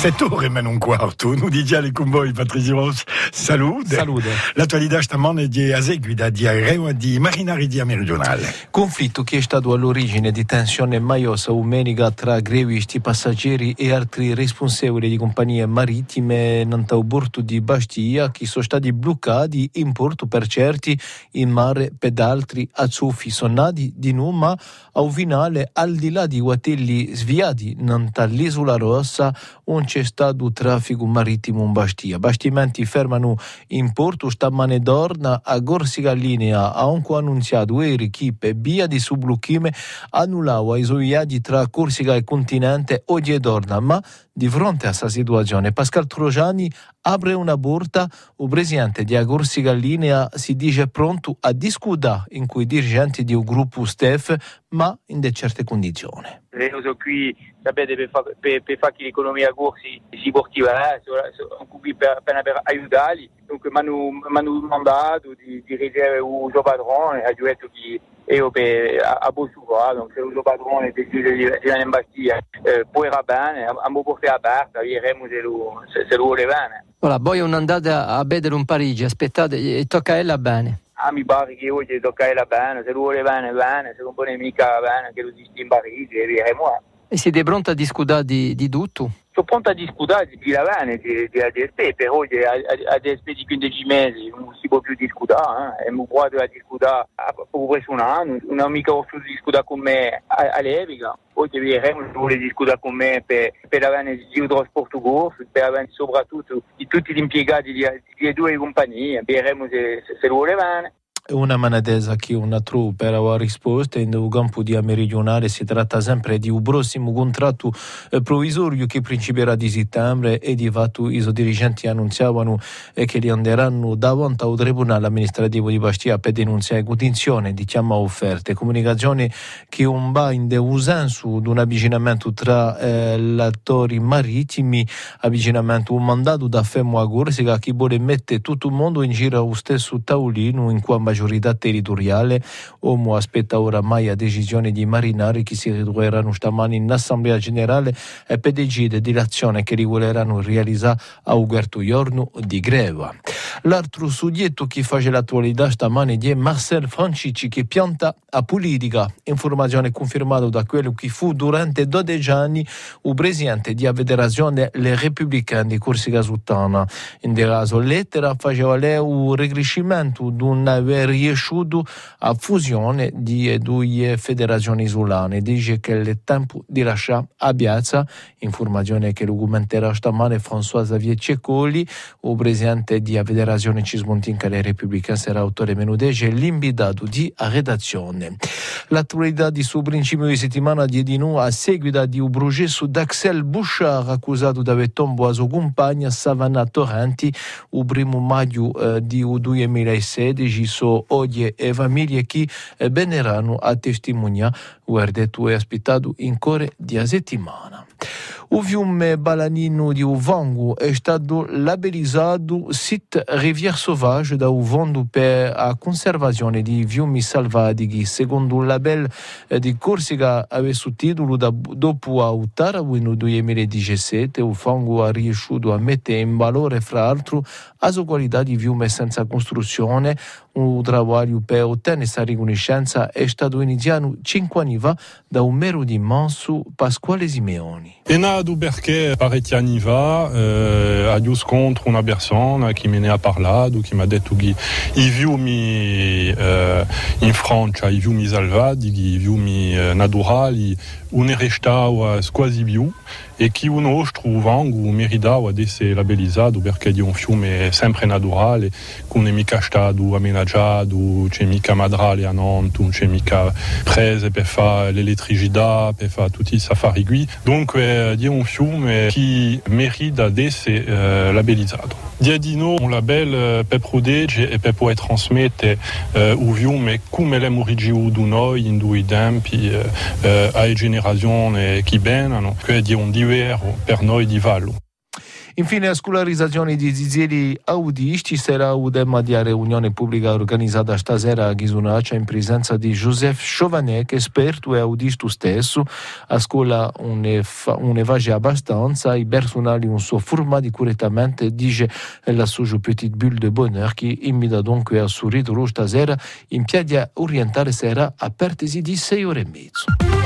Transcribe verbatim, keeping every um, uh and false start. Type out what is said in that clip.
sette ore meno un quarto, nu di gialli con voi Patrizio Ross. Salute. Salute. L'attualità stamane è di a seguito di aereo di marinari di meridionale. Conflitto che è stato all'origine di tensione maiosa umenica tra grevisti, passeggeri e altri responsabili di compagnie marittime nel porto di Bastia che sono stati bloccati in porto per certi in mare per altri azzuffi. Sono nati di nuovo ma a finale al di là di guatelli sviati nell'isola rossa non c'è stato traffico marittimo in Bastia. Bastimenti fermano in porto stamane d'orna a Corsica Linea ha anche annunziato ieri che per via di subluchime annullava i suoi viaggi tra Corsica e continente oggi e d'orna, ma di fronte a questa situazione Pascal Trojani apre una porta, il presidente di Corsica Linea si dice pronto a discutere in cui i dirigenti di un gruppo staff ma in de certe condizioni. Noi siamo qui sapete, per fare per, per fa che l'economia corsi si portiva, sono qui per, per, per aiutarli, dunque mi hanno mandato di dirigere il suo padrone, ha detto che io per, a, a Bossuva, donc se il suo padrone decide di andare in Bastia, eh, poi era bene, a me portare aperta, vedremo se lo, se, se lo vuole bene. Voilà, poi un'andata a vedere un Parigi, aspettate, e tocca a ella bene. Ah, mi pare che oggi tocca a ella bene, se lo vuole bene, bene, se non vuole mica bene, che lo dici in Parigi, e vedremo. E siete pronti a discutere di, di tutto? Sono pronto a discutere di la bene, di, di A D S P, però oggi a D S P di quindici mesi non si può più discutere, eh? E mi guardo a discutere per presso un anno, non ho mica voluto discutere con me all'epoca. Oggi vedremo se vuole discutere con me per, per la bene di trasporto corso, per la bene soprattutto di tutti gli impiegati di, di due compagnie, vedremo se, se, se lo vuole bene. Una manadesa che una truppa era la risposta in un campo di meridionale si tratta sempre di un prossimo contratto eh, provvisorio che principierà di settembre e di fatto i suoi dirigenti annunziavano eh, che li andranno davanti al tribunale amministrativo di Bastia per denunziare condizione di chiama offerte, comunicazione che non va in senso di un avvicinamento tra eh, gli attori marittimi, avvicinamento un mandato da Femo a Corsica che vuole mettere tutto il mondo in giro allo stesso tavolino in cui maggiorità territoriale. Omo aspetta oramai a decisione di marinari che si ritroveranno stamani in assemblea generale e per decidere di l'azione che rivoleranno realizzare a Uguerto Giorno di greva. L'altro soggetto che fa l'attualità stamani è Marcel Francici che pianta a politica. Informazione confermata da quello che fu durante dodici anni il presidente di Federazione Le Républicaine di Corsica Sultana. In caso lettera faceva lei un riconoscimento di un aver riuscito a fusione di due federazioni isolane. Dice che è tempo di lasciare a piazza, informazione che lo commenterà stamane François Xavier Ceccoli, il presidente di Federazione Cismontinca Le Républicaine sarà autore menudege l'invitato di redazione. L'attualità di suo principio di settimana di Edino a seguito di un processo d'Axel Bouchard accusato di aver tombato a sua compagna Savannah Torrenti il primo maggio eh, di duemilasedici. So oggi e famiglie che veneranno a testimoniare o detto e aspettato in cuore di a settimana. Il fiume Balanino di Uvango è stato labellizzato site Rivière Sauvage da Uvango per la conservazione di fiumi selvatici. Secondo il label di Corsica aveva su titolo da, dopo a Ottawa nel duemiladiciassette, Uvango ha riuscito a mettere in valore fra l'altro la sua qualità di fiume senza costruzione. Un lavoro per ottenere questa riconoscenza è stato iniziato cinque anni fa da un mero di Manso Pasquale Simeoni. È nato perché parecchi anni fa eh, a due scontri una persona che me ne ha parlato, che mi ha detto che i fiumi eh, in Francia, i fiumi selvatici, i fiumi eh, naturali, non restava quasi più e che un nostro Uvango meritava di essere labellizzato perché è un fiume sempre naturale, che non è mica stato amenaggiato, c'è mica madrale a Nantes, non c'è mica prese per fare l'elettricità, per fare tutti i safari qui. Dunque è un fiume che merita di essere eh, labellizzato. Di Edino un label per proteggere e per poter trasmettere eh, il fiume come l'è originato noi in due tempi eh, eh, alle generazioni che vengono, che è un diverso per noi di vallo. Infine, la scolarizzazione di zizeli audisti sarà un tema di riunione pubblica organizzata stasera a Ghisonaccia in presenza di Joseph Chovanec, esperto e audisto stesso. A scuola un evage abbastanza, i personali un suo formati correttamente, dice la sua petite bulle de bonheur, che invita dunque a sorridere stasera in piazza orientale sarà aperta di sei ore e mezzo.